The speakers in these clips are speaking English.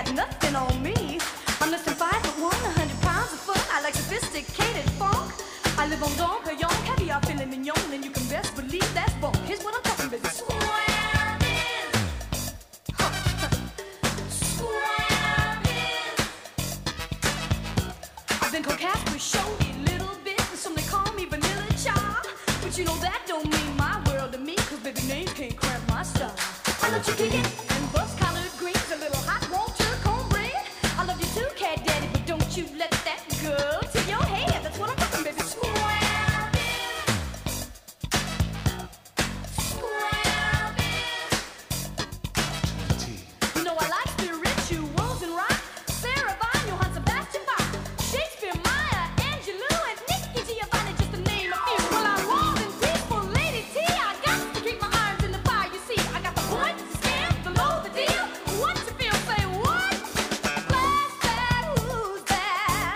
got nothing on me. I'm less than 5'1", 100 pounds of fun. I like sophisticated funk. I live on Don Perignon, caviar, filet mignon, and you can best believe that's bunk. Here's what I'm talking about. Swell is. Swell is. I've been coquette with showy little bit, and some they call me Vanilla Child. But you know that don't mean my world to me, cause baby names can't cramp my style. I love chicken and bus-collared greens, a little hot water cornbread. I love you too, cat daddy, but don't you let that go to your head. That's what I'm talking, baby. Swell is. Swell is. You know I like spirituals and rock. Sarah Vaughan, Johann Sebastian Bach, Shakespeare, Maya Angelou, and Nikki Giovanni, just to name a few. Well, I'm more than peaceful, Lady T. I got to keep my irons in the fire. You see, I got the point, the scam, the low, the deal. What you feel? Say what? Blast that, who's that?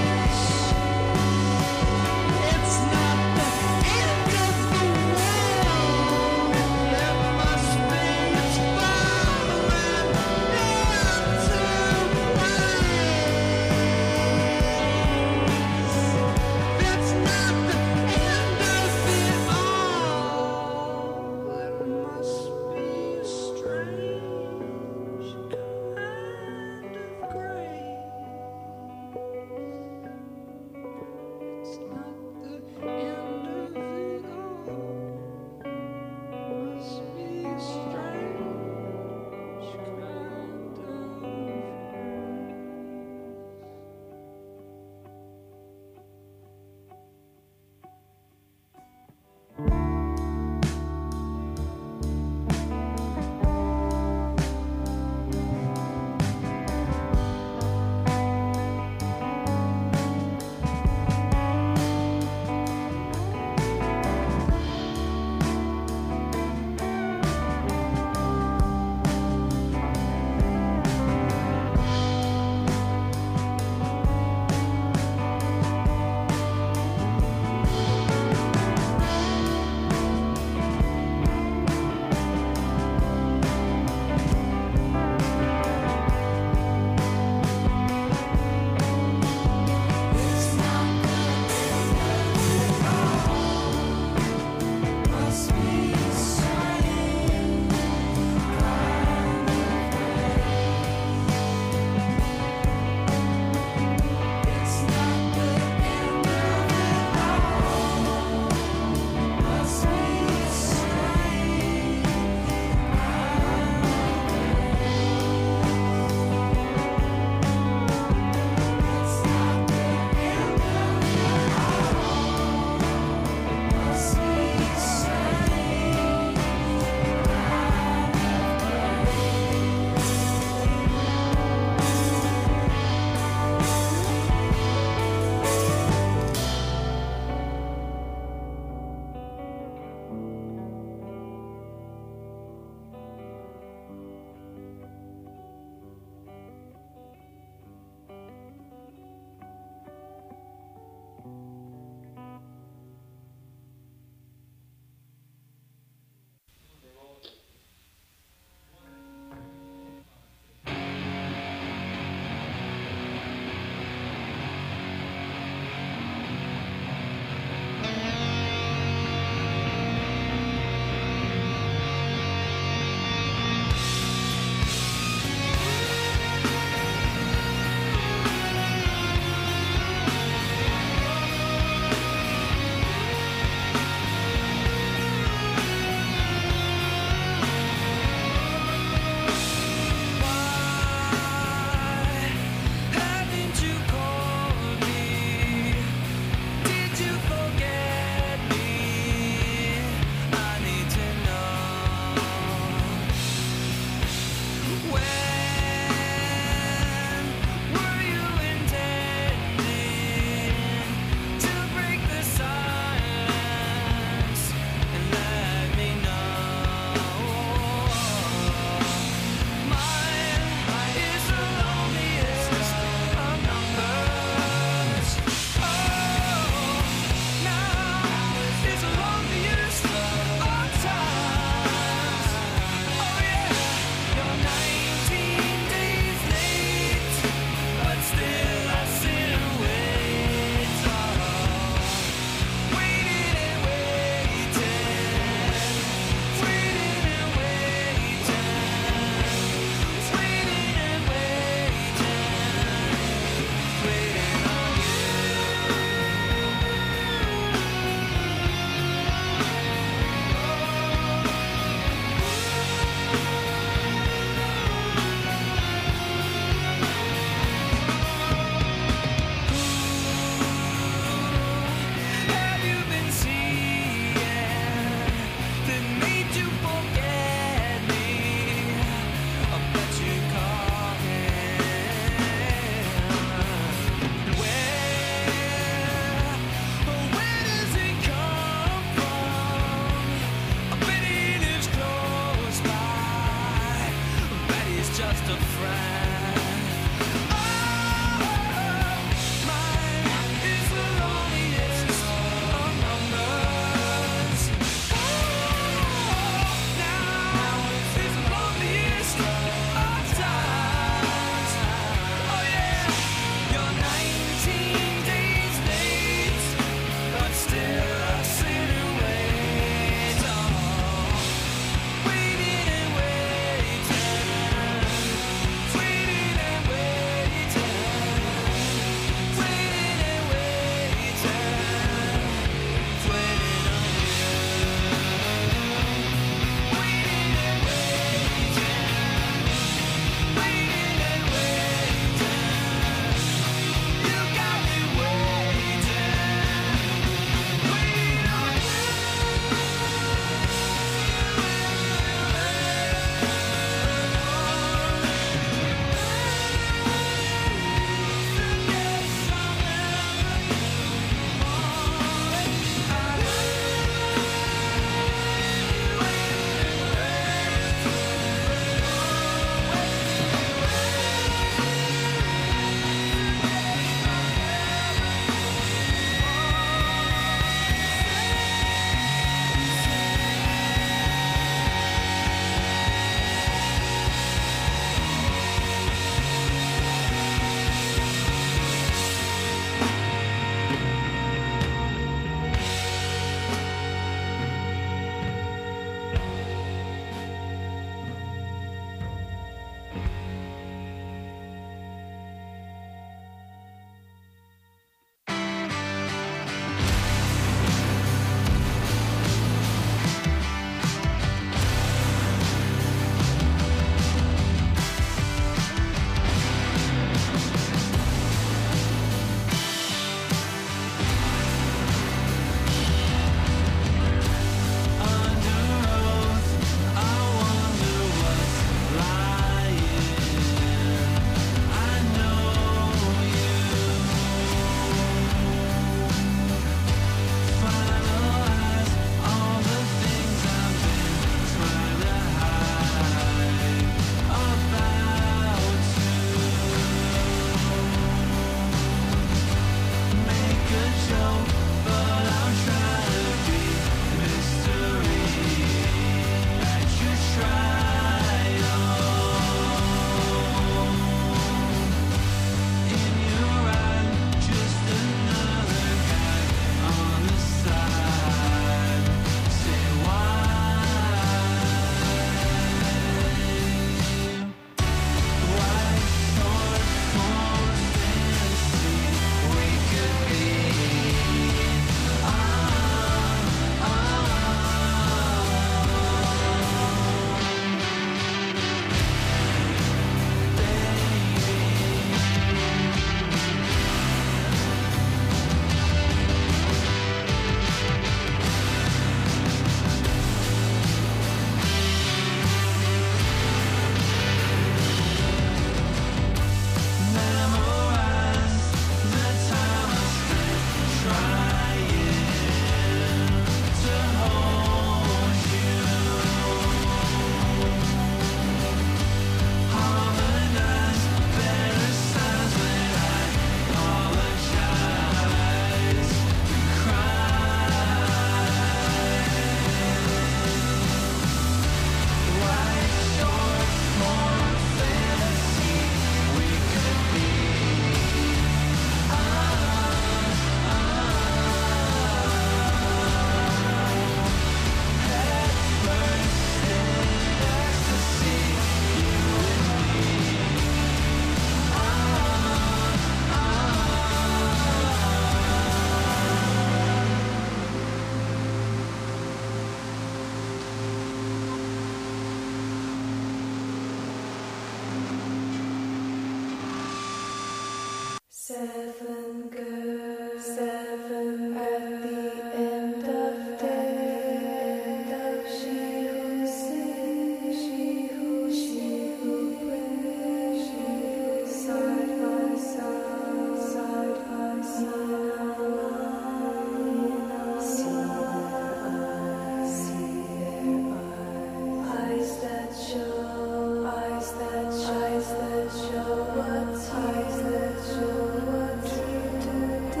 Eyes that show what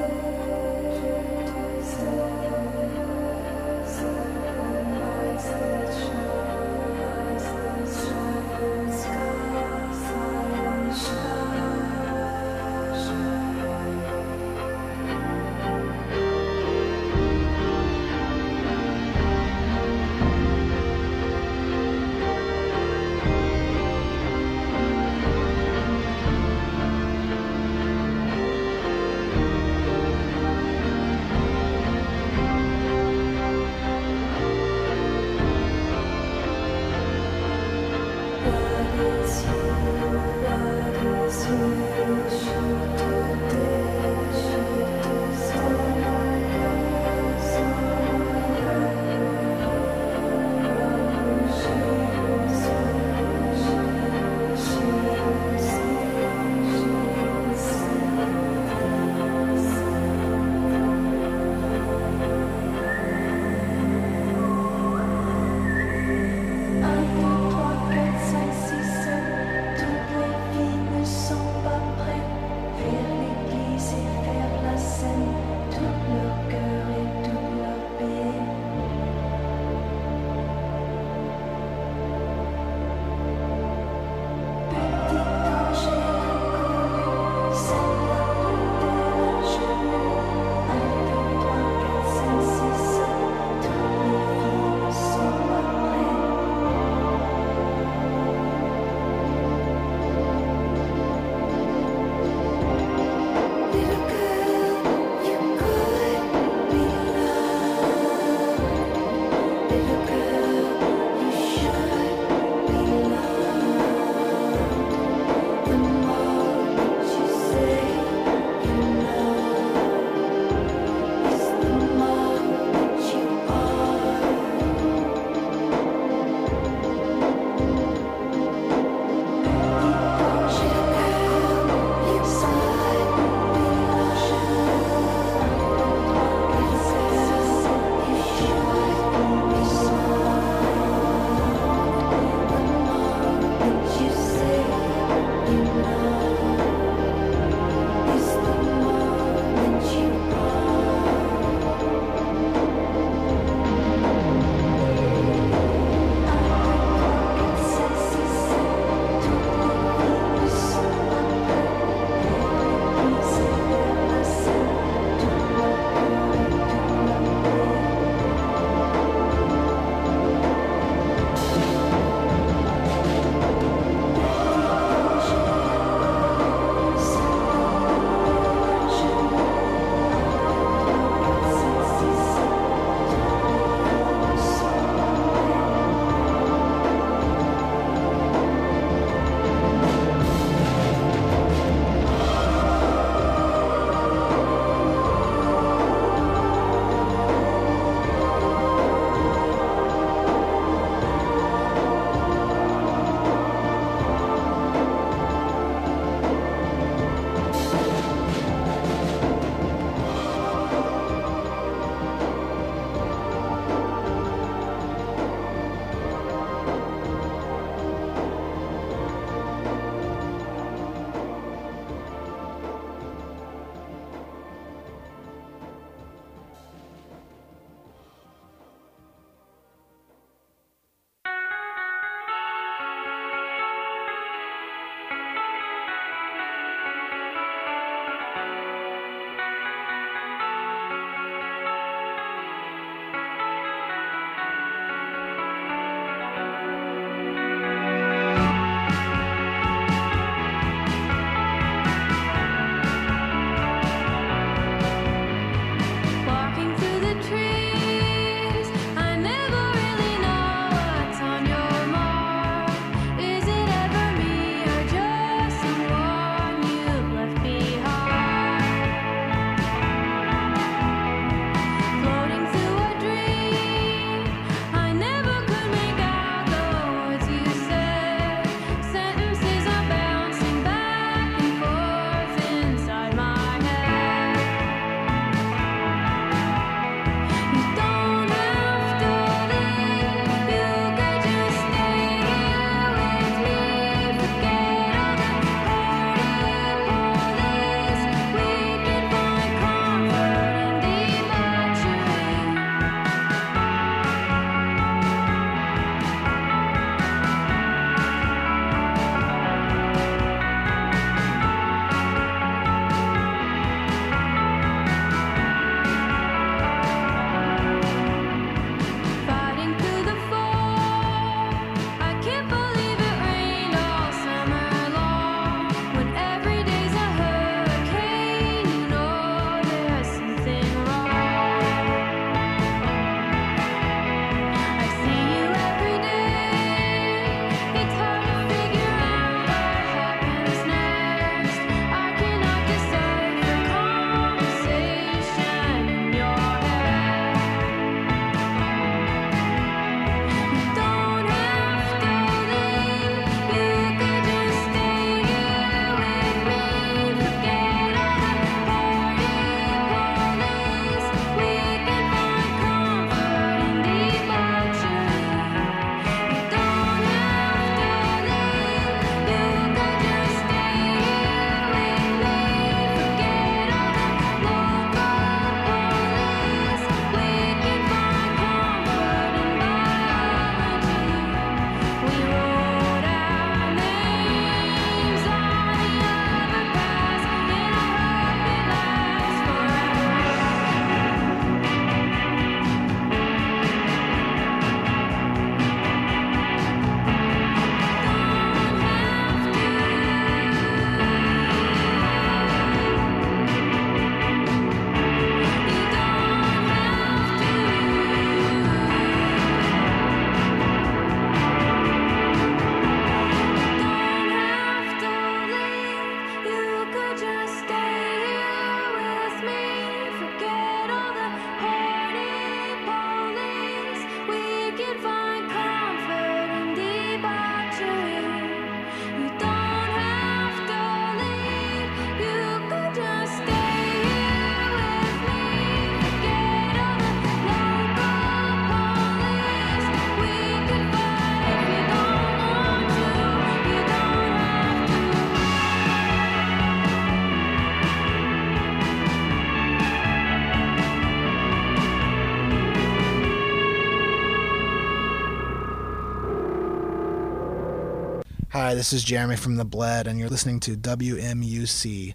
Hi, this is Jeremy from The Bled, and you're listening to WMUC.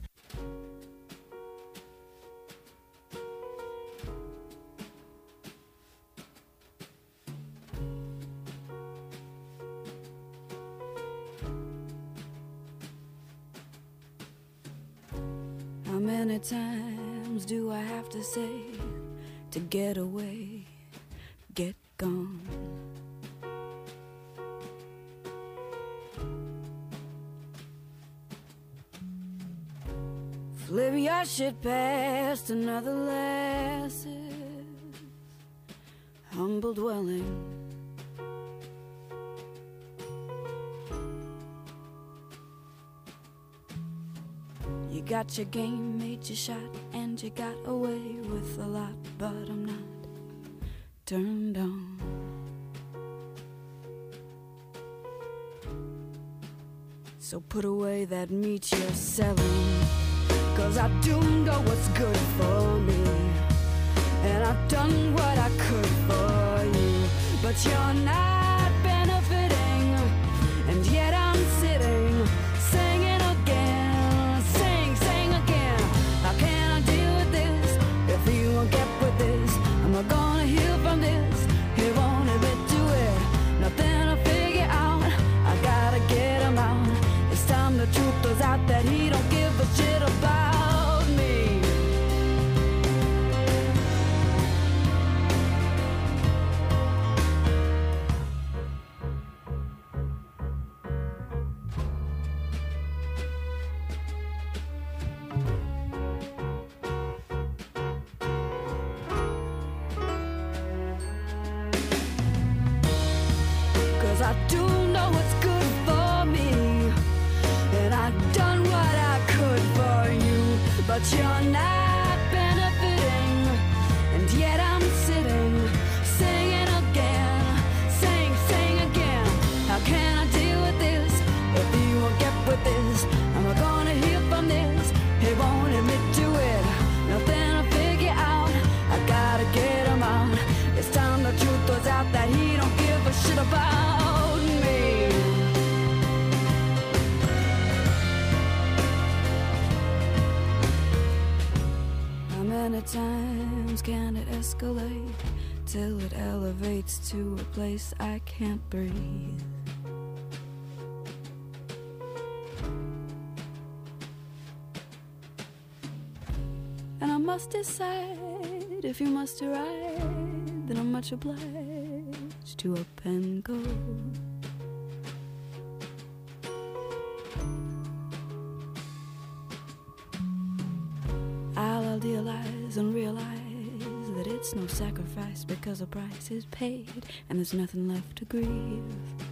How many times do I have to say to get away, get gone? Flip your shit past another lass's humble dwelling. You got your game, made your shot, and you got away with a lot, but I'm not turned on. So put away that meat you're selling, 'cause I do know what's good for me, and I've done what I could for you, but you're not benefiting, and yet I'm sitting, singing again, sing again. How can I deal with this if he won't get with this? Am I gonna heal from this? He won't admit to it. Nothing to figure out, I gotta get him out. It's time the truth goes out that he don't give a shit about me. 'cause I do know what's good for me, and I've done what I could for you, but you're not benefiting, and yet I'm sitting, singing again, sing again. How can I deal with this if he won't get with this? Am I gonna heal from this? He won't admit to it. Nothing to figure out, I gotta get him out. It's time the truth goes out that he don't give a shit about me. How many times can it escalate till it elevates to a place I can't breathe? And I must decide if you must ride, then I'm much obliged to up and go. I'll idealize and realize that it's no sacrifice, because the price is paid and there's nothing left to grieve.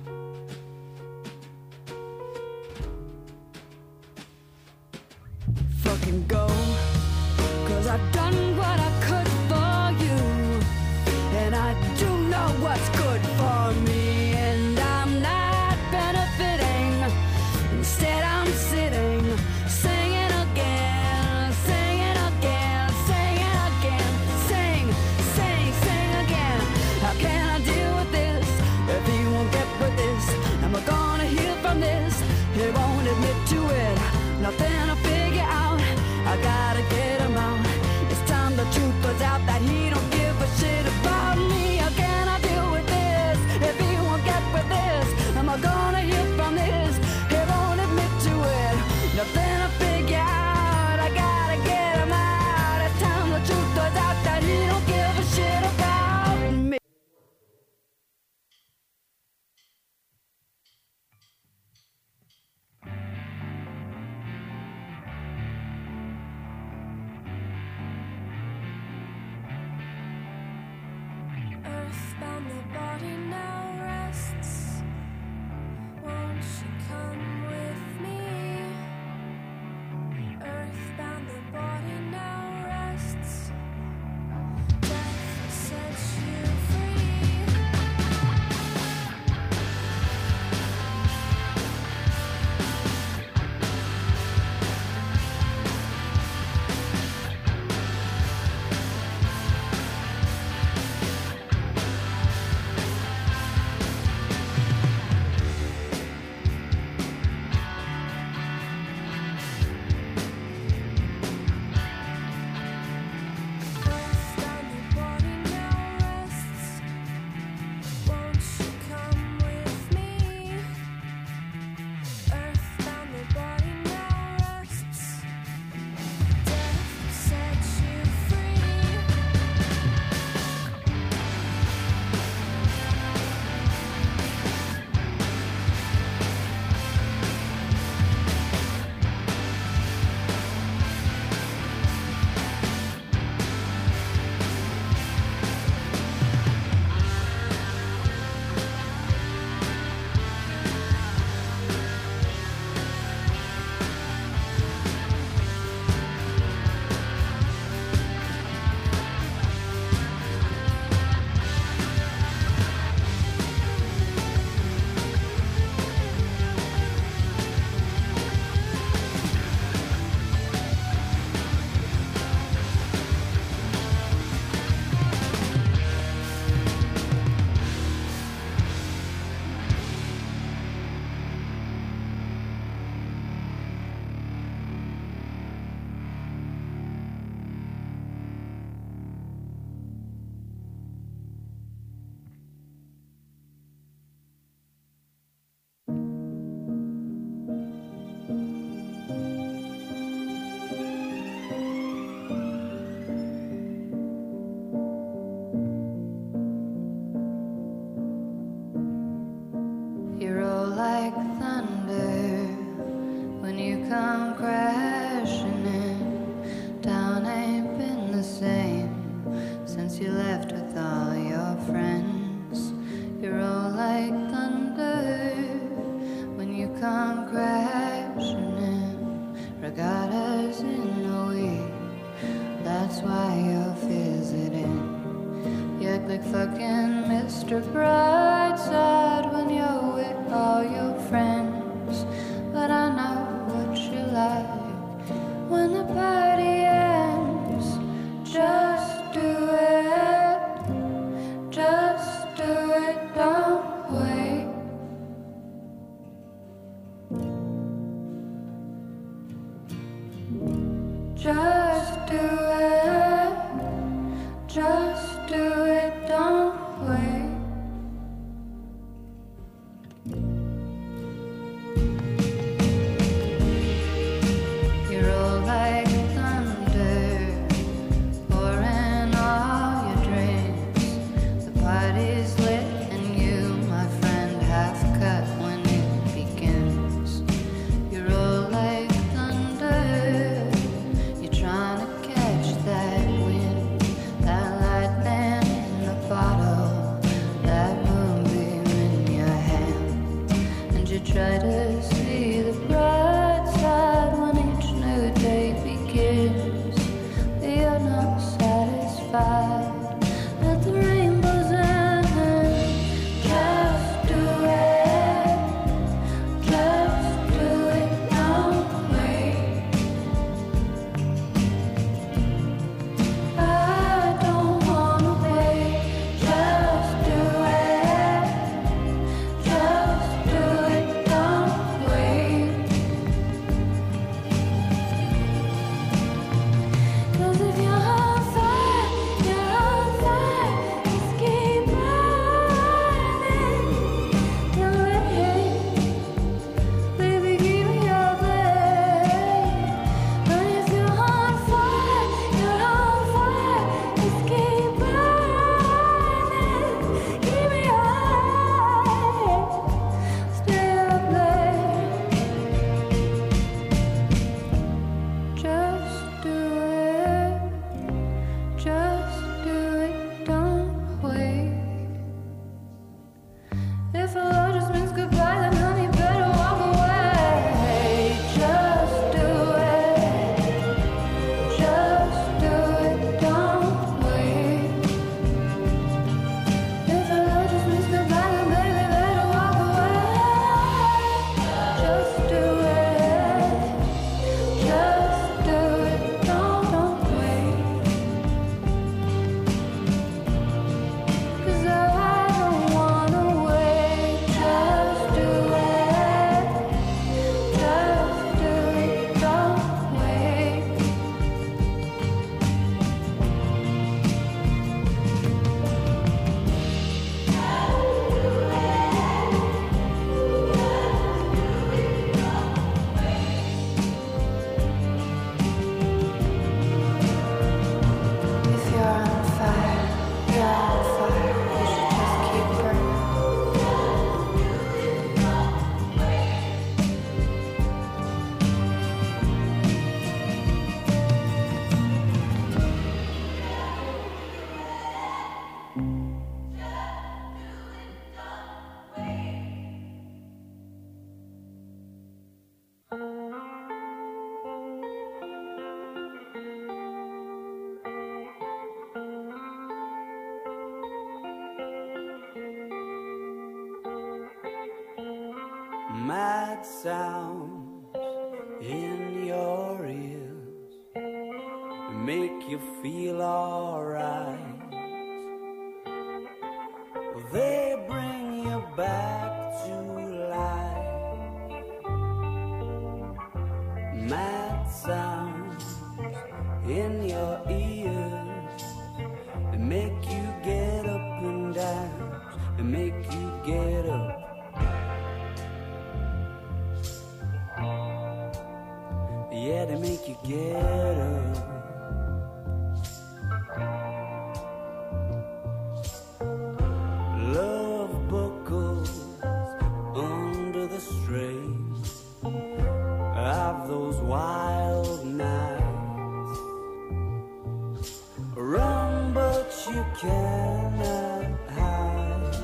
Fucking go, 'cause I've done what I could for you, and I do know what's good for me, and I'm not benefiting. Instead I'm sitting, singing again, singing again, singing again, sing again. How can I deal with this if he won't get with this? Am I gonna heal from this? He won't admit to it. Nothing to figure out, I gotta get him out. It's time the truth was out that he don't give a shit about me. How can I deal with this if he won't get with this? Am I gonna heal from this? He won't admit to it. Nothing to figure out, I gotta get him out. It's time the truth was out that he don't give a shit about me. Earthbound, the body now rests. Won't you come with me? Earthbound, the body now rests. Death sets you free. Since you left with all your friends, you're all like thunder when you come crashing in, regattas in a week. That's why you're visiting. You act like fucking Mr. Brightside when you're with all your friends. But I know what you like when the party ends. Just do it, just do it, don't wait. Just do it, just do it, don't wait. You're all like thunder, pouring all your drinks. The party's lit and you, my friend, half cut when it begins. You're all like thunder, you're trying to catch that wind, that lightning in the bottle, that moonbeam in your hand. And you try to see the bright side when each new day begins. But you're not satisfied at the rainbow's end. Just do it, just do it, don't wait. I don't wanna wait. Just do it, just do it, don't wait. 'Cause if you're on fire, just keep burning. Don't wait, baby, give me your blade. But if you're on fire, just keep burning. Give me your light, stay up late. Just do it, don't wait. If hello just means goodbye, then honey, better walk away. Just do it, don't wait. If hello just means goodbye, then baby, better walk away. Just do it, don't wait. 'Cause I don't wanna wait. Just do it, don't wait. If you're on fire, you should just keep burning. Mad sounds in your ears make you feel alright. They bring you back to life. Mad sounds in your ears, they make you get up and dance, they make you get up. Yeah, they make you get up. Love buckles under the strain of those wild nights. Run, but you you cannot hide.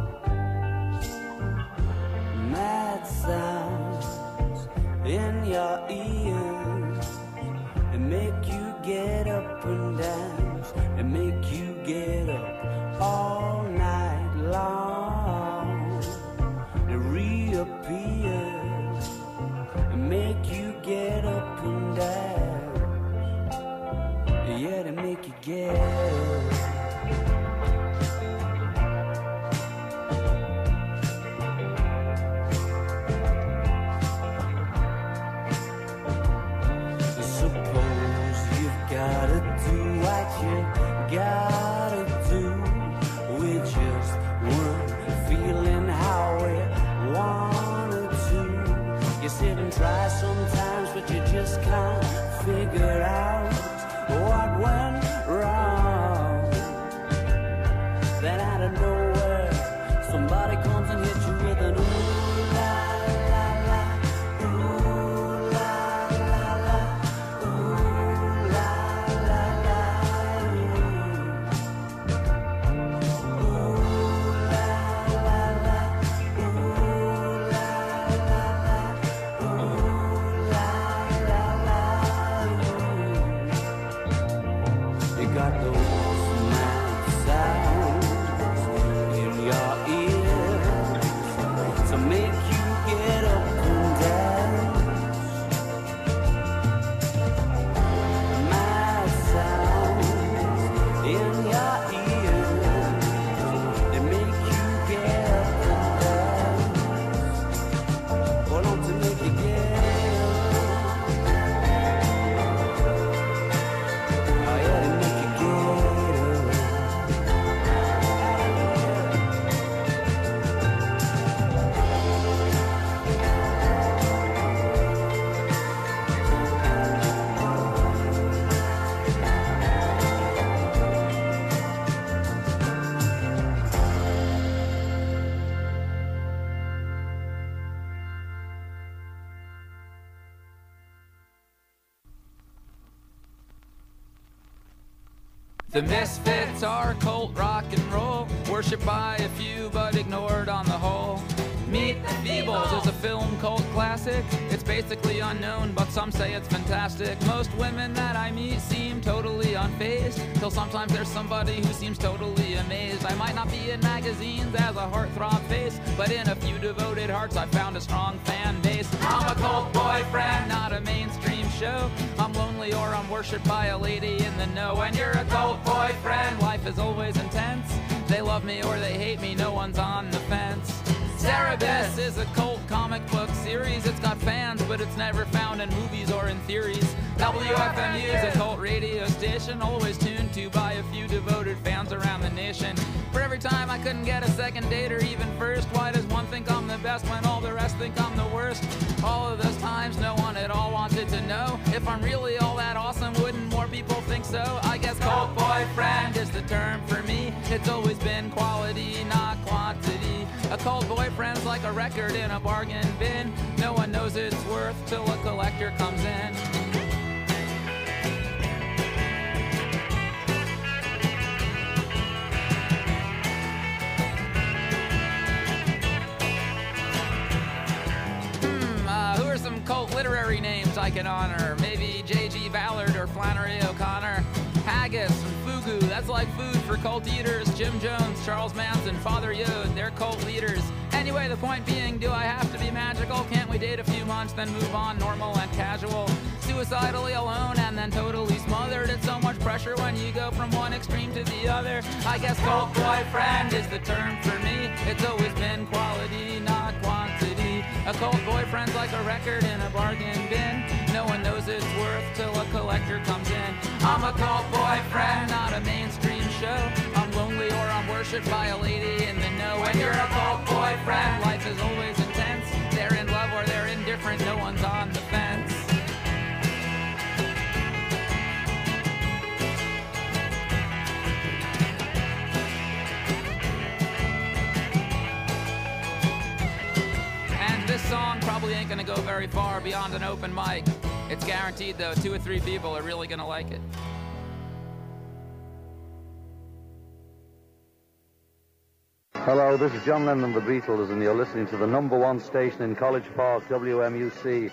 Mad sounds in your ears, they make you get up and dance, they make you get up all night long. They reappear, they make you get up and dance, yeah, they make you get up. Gotta do what you gotta do with just one feeling how we wanted to. You sit and try sometimes, but you just can't figure out what went wrong. Then out of nowhere, somebody comes and hits you with an ooh la la la, ooh la la la, ooh la la la, ooh la la la, ooh la la la, ooh la la la. You got those mad sounds in your ears to make you get up and dance. Mad sounds in your ears, they make you get up and dance. Hold on to make you get up. Oh yeah, they make you get up. The Misfits are cult rock and roll, worshipped by a few but ignored on the whole. Meet the Feebles is a film cult classic. It's basically unknown, but some say it's fantastic. Most women that I meet seem totally unfazed, till sometimes there's somebody who seems totally amazed. I might not be in magazines as a heartthrob face, but in a few devoted hearts I found a strong fan base. I'm a cult boyfriend, not a mainstream show. I'm lonely or I'm worshipped by a lady in the know. When you're a cult boyfriend, life is always intense. They love me or they hate me, no one's on the fence. Cerebus is a cult comic book series. It's got fans, but it's never found in movies or in theories. WFMU is a cult radio station, always tuned to by a few devoted fans around the nation. For every time I couldn't get a second date or even first, why does one think I'm the best when all the rest think I'm the worst? All of those times no one at all wanted to know if I'm really all that awesome, wouldn't more people think so? I guess cult boyfriend is the term for me. It's always been quality, not quantity. A cult boyfriend's like a record in a bargain bin. No one knows its worth till a collector comes in. Who are some cult literary names I can honor? Maybe J.G. Ballard or Flannery O'Connor. Haggis and Fugu, that's like food for cult eaters. Jim Jones, Charles Manson, Father Yod, they're cult leaders. Anyway, the point being, do I have to be magical? Can't we date a few months, then move on, normal and casual? Suicidally alone and then totally smothered. It's so much pressure when you go from one extreme to the other. I guess cult boyfriend is the term for me. It's always been quality, not quantity. A cult boyfriend's like a record in a bargain bin. No one knows its worth till a collector comes in. I'm a cult boyfriend, not a mainstream show. I'm lonely or I'm worshipped by a lady in the know. When you're a cult boyfriend, life is always intense. They're in love or they're indifferent, no one's on the fence. And this song probably ain't gonna go very far beyond an open mic. It's guaranteed though, 2 or 3 people are really gonna like it. Hello, this is John Lennon and the Beatles, and you're listening to the number one station in College Park, WMUC.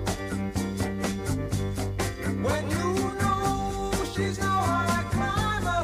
She's no high climber.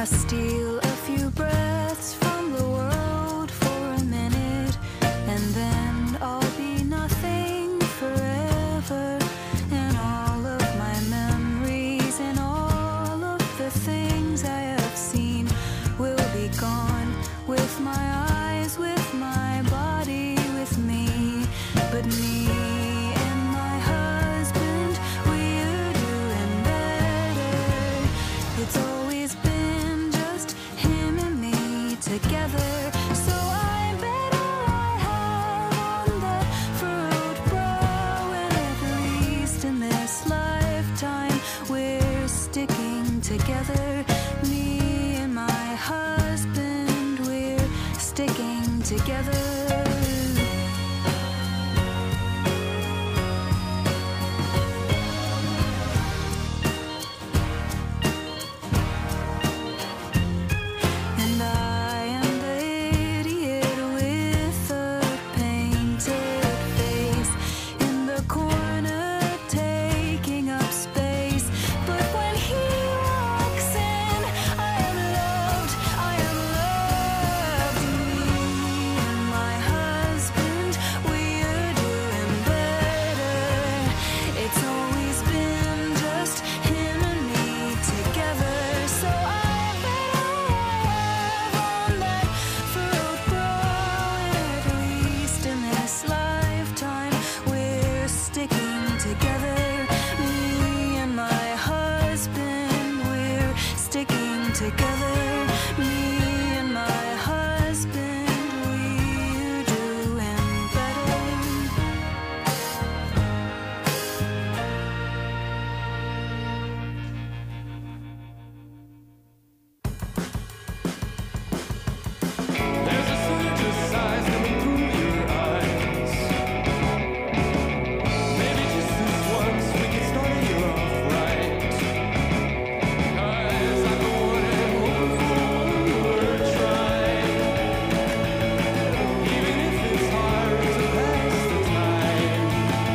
I steal a few breaths from the world for a minute, and then I'll be nothing forever. And all of my memories and all of the things I have seen will be gone, with my eyes, with my body, with me. But me and my husband, we're doing better. It's always been just him and me together. So I bet all I have on that furrowed brow, and at least in this lifetime we're sticking together. Me and my husband, we're sticking together. And I am the idiot with a painted face in the corner, taking up space. But when he walks in, I am loved, I am loved. Me and my husband, we're doing better. It's always been just him and me together. So I bet all I have on that furrowed brow, and at least in this lifetime we're sticking together. Me and my husband, we're sticking together. Me and my husband, we're doing better. There's a surge of sighs coming through your eyes. Maybe just this once we can start you off right. 'Cause I'm the one and hoping for one more try. Even if it's hard to pass the time.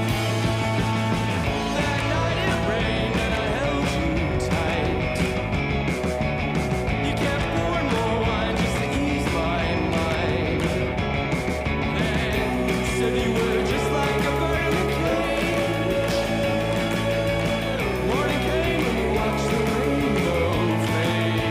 That night it rained and I held you tight. You kept pouring more wine just to ease my mind. Then said you were just like a bird in a cage. Morning came and we watched the rainbow fade.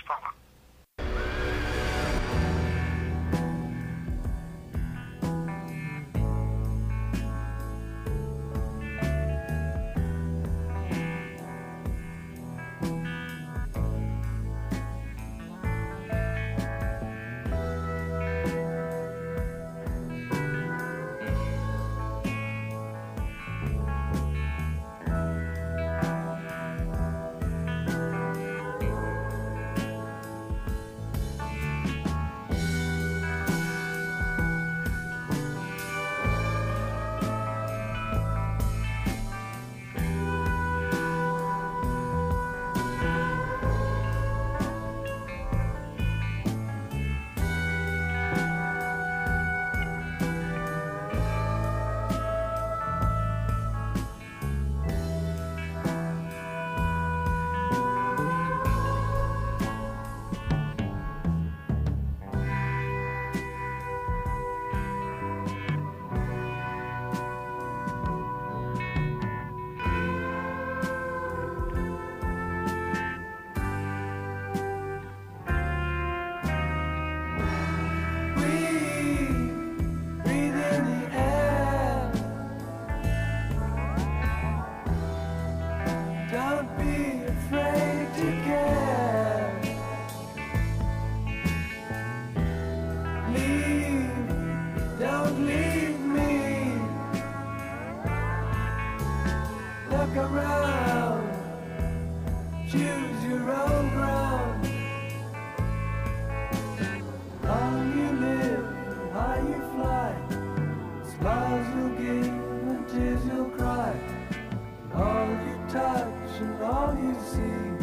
Palmer. Don't be afraid to care. Leave, don't leave me. Look around, choose your own ground. Long you live, high you fly. Smiles you'll give and tears you'll cry. All you touch and all you see